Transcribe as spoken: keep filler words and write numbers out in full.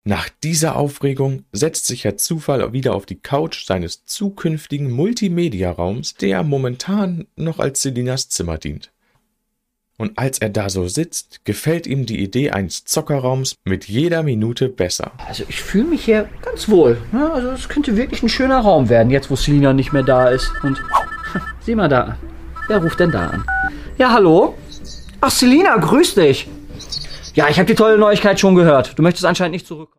Nach dieser Aufregung setzt sich Herr Zufall wieder auf die Couch seines zukünftigen Multimedia-Raums, der momentan noch als Selinas Zimmer dient. Und als er da so sitzt, gefällt ihm die Idee eines Zockerraums mit jeder Minute besser. Also ich fühle mich hier ganz wohl. Ne? Also es könnte wirklich ein schöner Raum werden, jetzt wo Selina nicht mehr da ist. Und sieh mal da. Wer ruft denn da an? Ja, hallo? Ach, Selina, grüß dich. Ja, ich habe die tolle Neuigkeit schon gehört. Du möchtest anscheinend nicht zurückkommen.